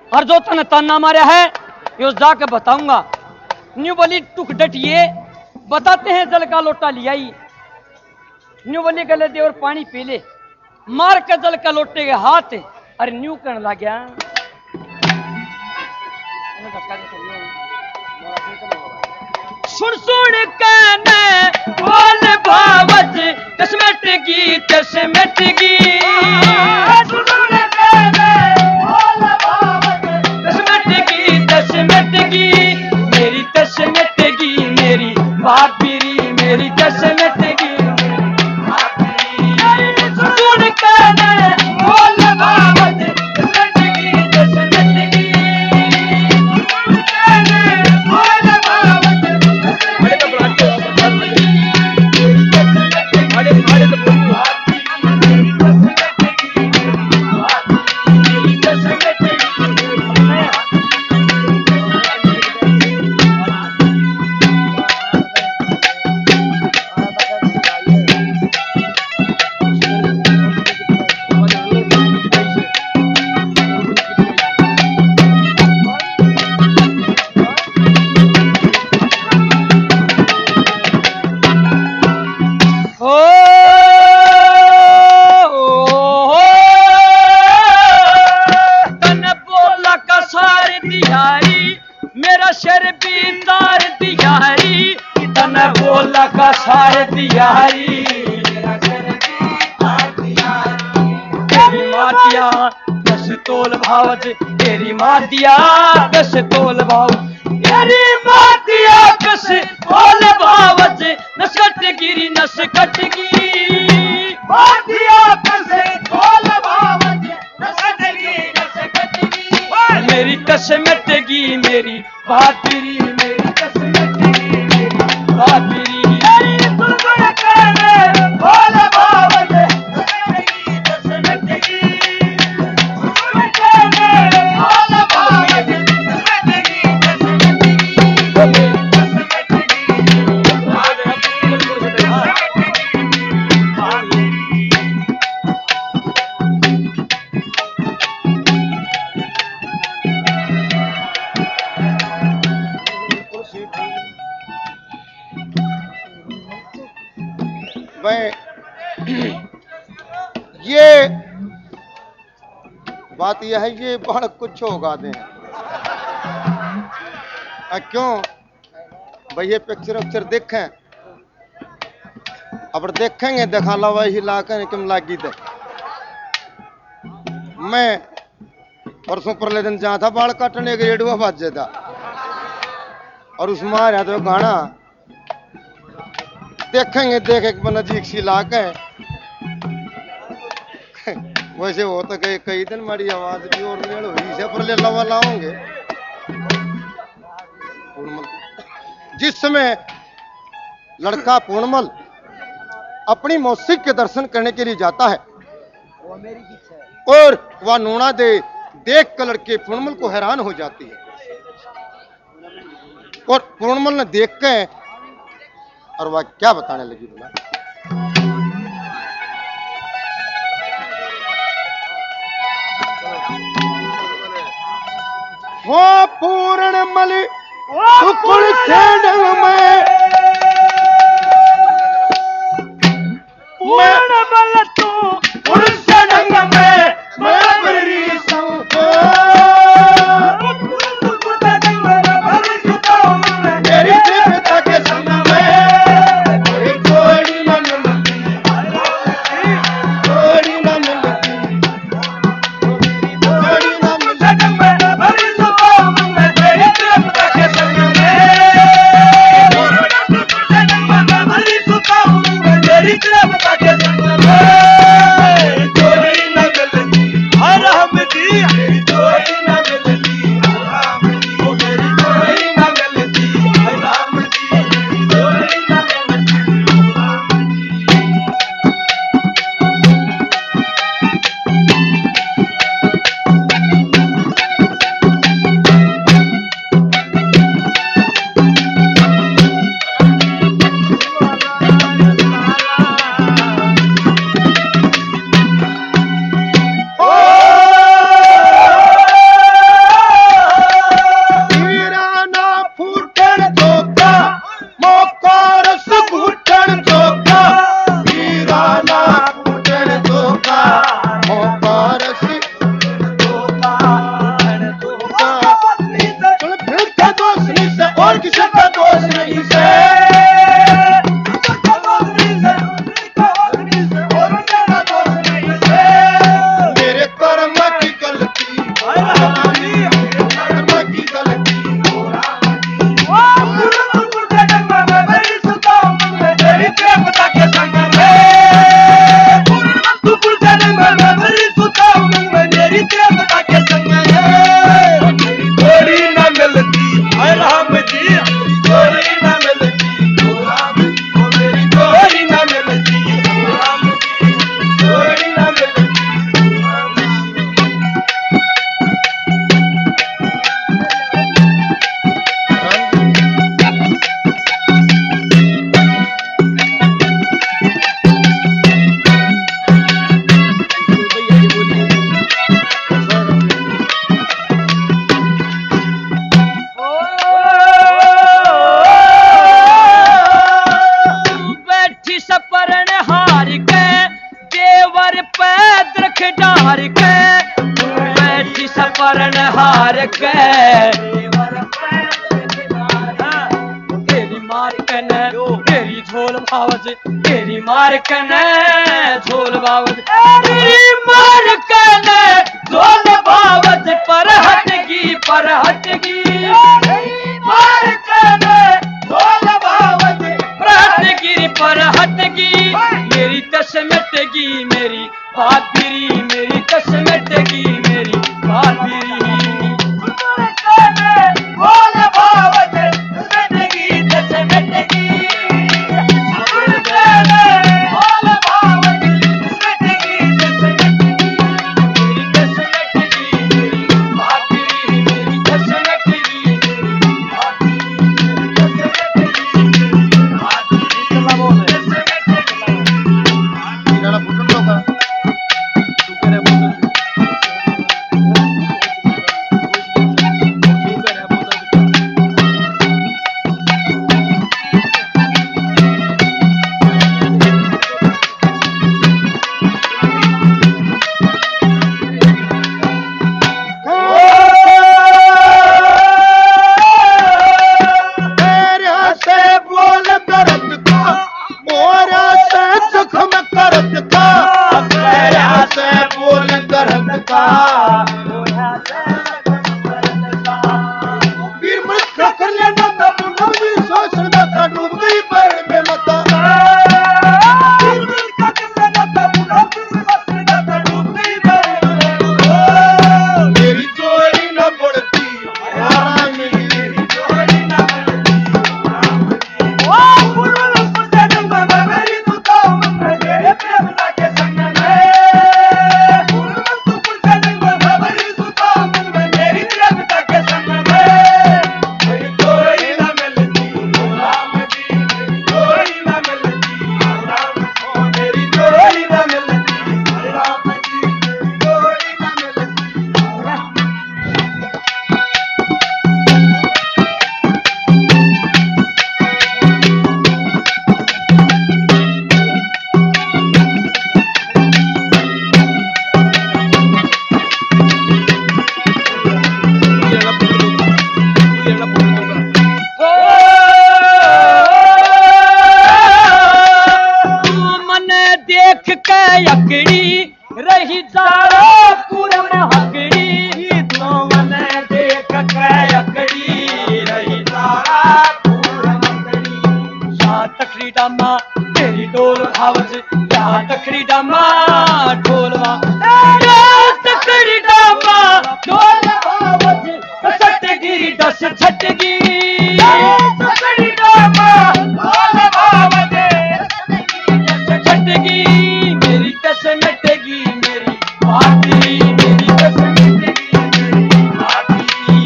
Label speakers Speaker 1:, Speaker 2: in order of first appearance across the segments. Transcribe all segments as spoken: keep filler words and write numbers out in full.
Speaker 1: और जो तने ताना मारा है यो जाके बताऊंगा। न्यू बोली टुक डटिए बताते हैं जल का लोटा लिया ही। न्यू बोली गले दे और पानी पी ले। मार के जल का लोटे के हाथ अरे न्यू करने लग गया। सुन सुन कहने बोल भावज दसमेट की दसमेट की सुन सुन कहने बोल भावज दसमेट की दसमेट की मेरी दसमेट की मेरी भाभी मेरी दसमेट की सुन सुन कहने बोल भावज दसमेट की दसमेट की तेरी माँ दिया कस तोल भाव तेरी माँ दिया कस तोल भावज नसकट गिरी नसकट गिरी माँ दिया कस तोल भावज नसकट गिरी नसकट गिरी मेरी कसमत गी मेरी भातरी मेरी कसमत गी मेरी भातरी
Speaker 2: ये बात यह है ये बड़ कुछ होगा दे क्यों भाई ये पिक्चर उक्चर देखें अब देखेंगे देखा ला वही लाकर कम लागी थे। मैं परसों परले दिन जहाँ था बाल काटने के रेडुआ बाज था और उस मार तो गाना देखेंगे देख एक नजीक सी लाके वैसे हो तो कई कई दिन हमारी आवाज भी और मेल हुई से पर ले लवा लाओगे। जिस समय लड़का पूर्णमल अपनी मौसी के दर्शन करने के लिए जाता है और वह नूना दे देख कर लड़के पूर्णमल को हैरान हो जाती है और पूर्णमल ने देख के और वह क्या बताने लगी बोला वो पूर्णमल सुकुल सेंडल में पूर्णमल तू पुरुष डंग में मैं बरी सौ मेरी देवता के संग में कोई जोड़ी न मिलती जोड़ी न मिलती जोड़ी न मिलती बरी सौ में तेरी देवता के संग में बरी सौ में तेरी देवता के संग में जोड़ी न मिलती हर हम दी जोड़ी न मिलती राम दी मेरी जोड़ी न मिलती राम दी जोड़ी न मिलती राम ओ
Speaker 1: परन हार के तेरी मार कने तेरी झोल भावज तेरी मार कने झोल भावज तेरी मार कने झोल भावज पर हटगी पर हटगी मार कने झोल भावज पर हटगी पर हटगी मेरी तस मिटेगी मेरी भाभीरी मेरी तस मिटेगी मेरी भाभीरी बोल भावज मिटेगी तस मिटेगी बोल भावज मिटेगी तस मिटेगी मेरी तस मिटेगी मेरी भाभीरी मेरी तस मिटेगी मेरी भाभीरी तस मिटेगी भाभीरी चला बोल
Speaker 2: इन्हां फुटन लोका रही जारा पूरम हकड़ी तो मन देख के अकड़ी रही जारा पूरम हकड़ी या तकड़ी डामा तेरी डोल भावज या तकड़ी डामा ढोलवा या तकड़ी डामा ढोल भावज सटगी दस छटगी तकड़ी डामा ढोल भावज छटगी मेरी तस मिटेगी मेरी भाभी मेरी तस मिटेगी मेरी भाभी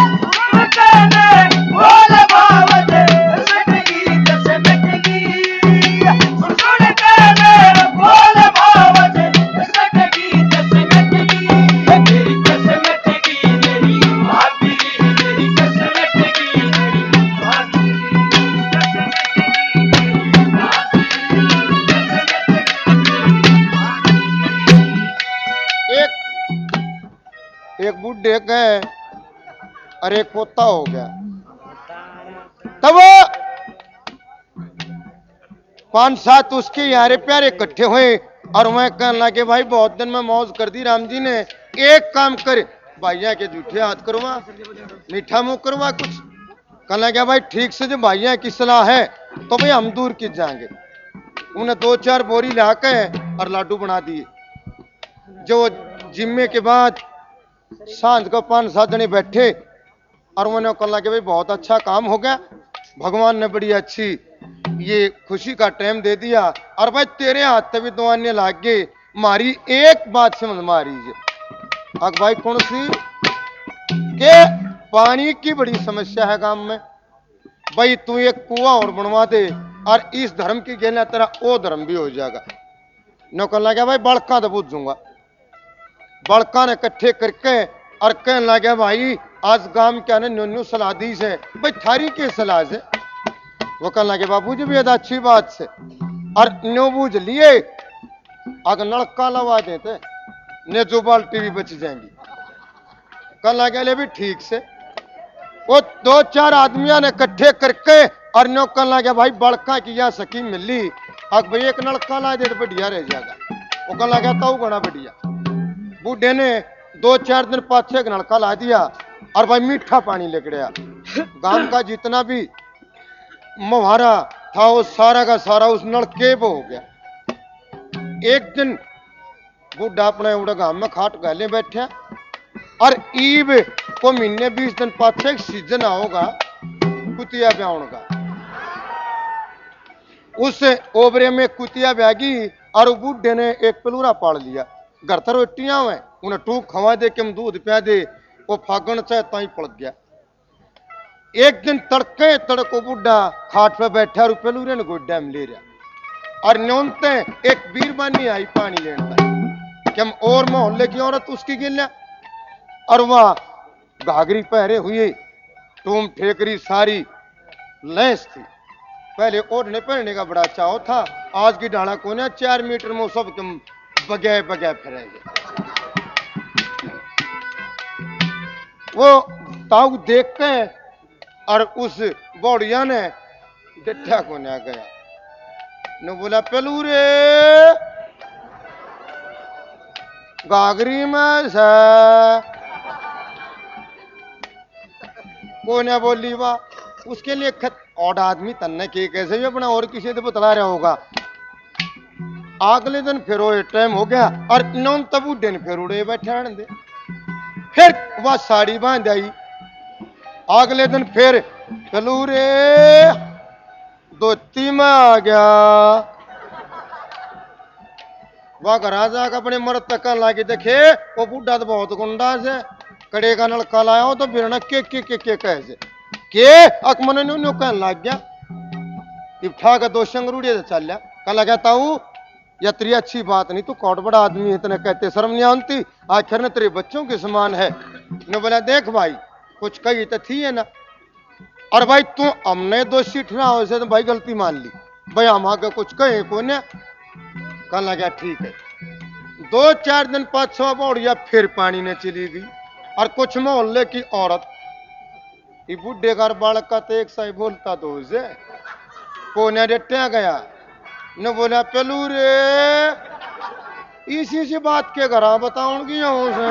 Speaker 2: बोल भावज मिटेगी तस मिटेगी सुन के बोल भावज मिटेगी तस मिटेगी मेरी तस मिटेगी मेरी भाभी मेरी तस मिटेगी मेरी भाभी एक बुढ़े गए और एक पोता हो गया। तब पांच सात उसके यारे प्यारे इकट्ठे हुए और मैं कहने लगे भाई बहुत दिन में मौज कर दी राम जी ने, एक काम करे भाइया के जूठे हाथ करवा मीठा मुंह करवा कुछ। कहने लगे भाई ठीक से जो भाइया की सलाह है तो भाई हम दूर की जाएंगे। उन्हें दो चार बोरी लाके और लाडू बना दिए। जो जिम्मे के बाद सांझ को पांच सात जने बैठे और मैंने कहने लगे भाई बहुत अच्छा काम हो गया, भगवान ने बड़ी अच्छी ये खुशी का टाइम दे दिया और भाई तेरे हाथ से भी दुआने लाग गए। मारी एक बात समझ मारी अग भाई कौन सी के पानी की बड़ी समस्या है गांव में, भाई तू एक कुआं और बनवा दे और इस धर्म की गेना तेरा वो धर्म भी हो जाएगा। न कहने लगा भाई बड़का तो बूझूंगा। बड़का ने इकट्ठे करके और कहने लगे भाई आज गांव क्या ने न्यू सलाह दी से, भाई थारी के सलाह से। वो कहने लगे बाबू जी भी अच्छी बात से और न्यू बूझ लिए अगर नलका लगा देते ने जो बाल्टी भी बच जाएंगी। कल लगे ले भी ठीक से वो दो चार आदमियों ने इकट्ठे करके और नो कल लगे भाई बड़का की या सकी मिली अब भाई एक नलका ला दे तो बढ़िया रह जाएगा। वो कल लगा था वो बड़ा बढ़िया। बूढ़े ने दो चार दिन पाछे एक नलका ला दिया और भाई मीठा पानी लेकर आया। गांव का जितना भी मुहारा था वो सारा का सारा उस नलके पे हो गया। एक दिन बूढ़ा अपने उड़े गांव में खाट गले बैठे और ईब को महीने बीस दिन पाछे एक सीजन आओगा कुतिया ब्याह का। उस ओबरे में कुतिया ब्यागी और बूढ़े ने एक पेलूरा पाल लिया। घर तर रोटियां हुए उन्हें टूक खवा दे के दूध पिया दे वो फागण चाहे ताई पड़ गया। एक दिन तड़के तड़को बूढ़ा खाट पे बैठा और पेलूरे ने गोड्या में ले रहा और न्योनते एक बीरबानी आई पानी लेने कि हम और मोहल्ले की औरत उसकी गिल्ला और वह घाघरी पहरे हुए टूम ठेकरी सारी लैस थी। पहले ओढ़ने पहनने का बड़ा चाव था। आज की डाला को ना चार मीटर में सब तुम बगै बगै फिरेंगे। वो ताऊ देखते और उस बौड़िया ने डिठा को ना गया ने बोला पेलूरे घाघरी में से को ने बोली वाह उसके लिए खत और आदमी तन्ने के कैसे भी अपना और किसी से बतला रहा होगा। अगले दिन फिर वो टाइम हो गया और नौन तबू दिन फिर उड़े बैठे रहने दे। फिर वह साड़ी बांध आई। अगले दिन फिर पेलूरे धोती में आ गया। वह घर जाकर अपने मर्द तक लाके देखे वो बूढ़ा तो बहुत गुंडा से कड़े का नलका लाया हो तो फिर के के के के कैसे के अकमन ने न्यू कहने लग गया। इब्ठा का दो शंगरूड़े से चल लिया। कल कहता हूँ या तेरी अच्छी बात नहीं तू कौट बड़ा आदमी है इतने कहते शर्म नहीं आती आखिर ने तेरे बच्चों के समान है। ने बोला देख भाई कुछ कही तो थी है ना और भाई तू हमने दोषी ठहरा से तो भाई गलती मान ली भाई हम आगे कुछ कहे को ने। कल गया ठीक है। दो चार दिन पाँच सौ बौड़िया फिर पानी ने चली गई और कुछ मोहल्ले की औरत ये बुढ़े घर बालक का तो एक सही बोलता तो उसे कोने डेटा गया न बोला पेलूरे इसी सी बात के घर बताऊंगी उसे।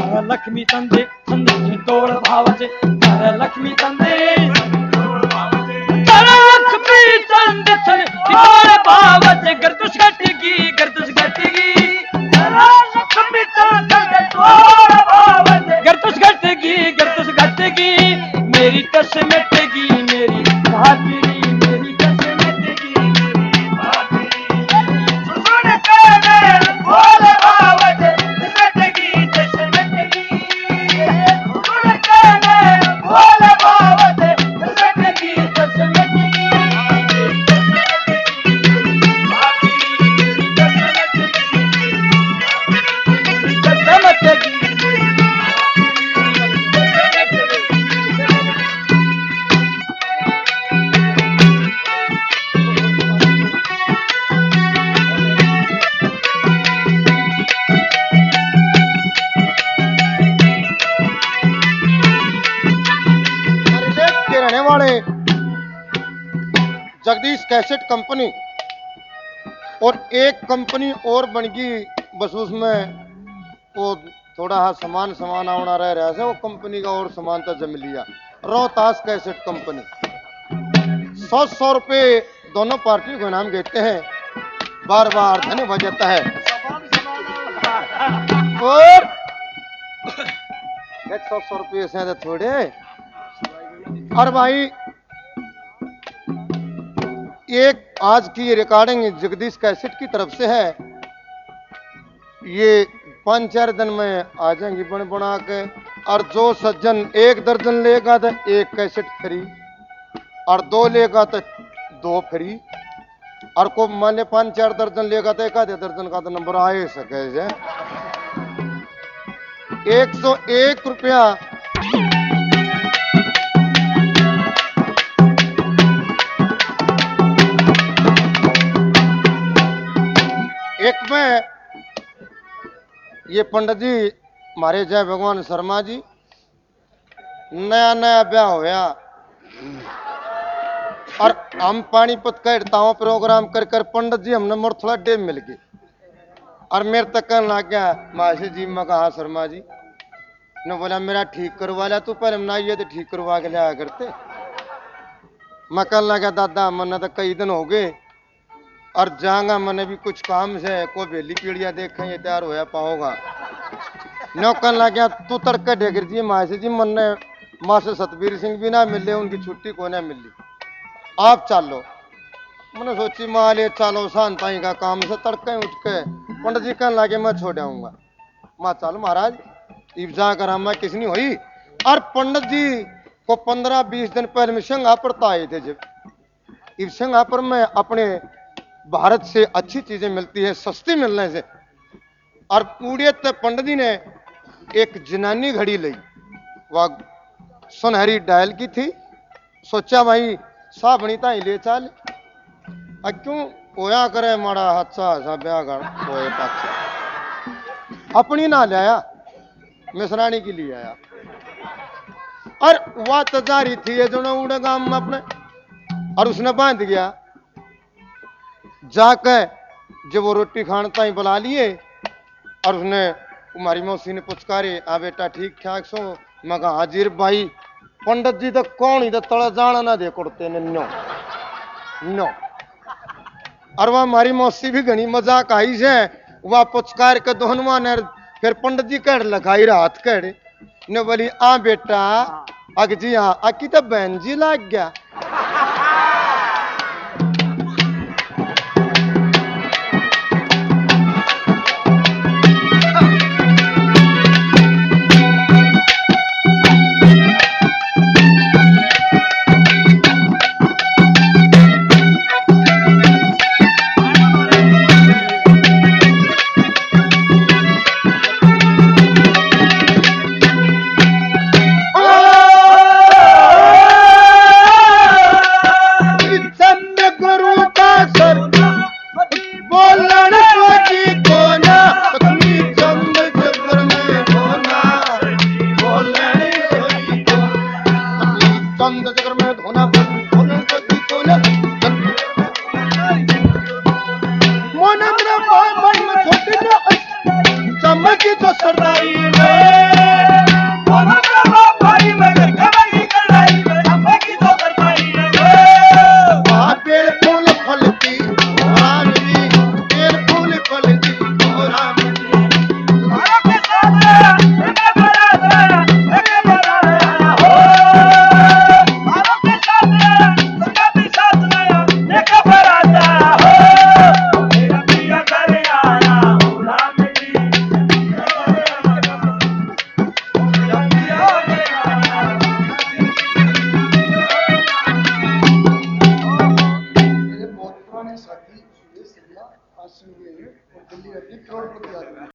Speaker 2: लक्ष्मी तंदे तोड़ भाव से लक्ष्मी तंदे
Speaker 1: कमी चंद छन थोड़ा बावज गर्दुश घटगी गर्दुश घटगी कमी चंद थोड़ा बावज गर्दुश घटगी गर्दुश घटगी मेरी टस मिटेगी मेरी बहादुरी मेरी टस मिटेगी मेरी बहादुरी सुन के बोल बावज मिटेगी टस मिटेगी सुन के बोल बावज मिटेगी टस मिटेगी
Speaker 2: जगदीश कैसेट कंपनी और एक कंपनी और बन गई बस उसमें वो थोड़ा सा सामान सामान आवना रह रहा है वो कंपनी का और सामान तो जम लिया रोहतास कैसेट कंपनी सौ सौ रुपए दोनों पार्टी को इनाम देते हैं बार बार धन्यवाद जाता है और एक सौ सौ रुपये से थोड़े और भाई एक आज की ये रिकॉर्डिंग जगदीश कैसेट की तरफ से है ये पांच चार दिन में आ जाएंगी बन बना के और जो सज्जन एक दर्जन लेगा तो एक कैसेट फ्री और दो लेगा तो दो फ्री और को मान ले पांच चार दर्जन लेगा तो एक आधे दर्जन का तो नंबर आ ही सके जे एक सौ एक रुपया एक में ये पंडित जी हमारे जय भगवान शर्मा जी नया नया ब्याह होया और हम पानीपत का प्रोग्राम कर कर पंडित जी हमने मोर थोड़ा डेम मिल गई और मेरे तक कहने लग गया मासी जी मैं कहा शर्मा जी ने बोला मेरा ठीक करवा लिया तू पहले ना ये तो ठीक करवा के लिया करते मैं कहने लगा दादा मैंने तो कई दिन हो गए और जाऊंगा मैंने भी कुछ काम से कोई बेली पीड़िया देखें ये तैयार होया पाओगा नौकन लग गया तू तड़के डेगर जी माँ से जी मन ने माँ से सतबीर सिंह भी ना मिले उनकी छुट्टी को ना मिली आप चलो मैंने सोची माँ ले चलो शांताई का काम से तड़के उठ के पंडित जी कहने लगे मैं छोड़ आऊंगा माँ चलो महाराज इब जाकर हम किसी नहीं हुई और पंडित जी को पंद्रह बीस दिन पहले में सिंगापुर आए थे जब इब सिंगापुर में अपने भारत से अच्छी चीजें मिलती है सस्ती मिलने से और पूरे पंडित जी ने एक जनानी घड़ी ली वह सुनहरी डायल की थी सोचा भाई सा बनीता ही ले चाल क्यों होया करे माड़ा हादसा सा ब्याह कर होए पाछे अपनी ना लाया मिसरानी की लिए आया और वह तजारी थी जो ना उड़े गांव में अपने और उसने बांध गया जाकर जब वो रोटी खानता ही बुला लिए और उसने हमारी मौसी ने पुचकारे आ बेटा ठीक ठाक सो मगा हाजिर भाई पंडित जी तो कौन ही तो तड़ा जाना ना दे कुड़ते ने नो नो और वह हमारी मौसी भी घनी मजाक आई से वह पुचकार के दोनवा ने फिर पंडित जी कह लगाई रात कह ने बोली आ बेटा अग जी हाँ अकी तो बहन जी लग गया
Speaker 3: साथी सुरेश सिंह आज से हुए हैं और दिल्ली रहते हैं, करोड़पति आदमी।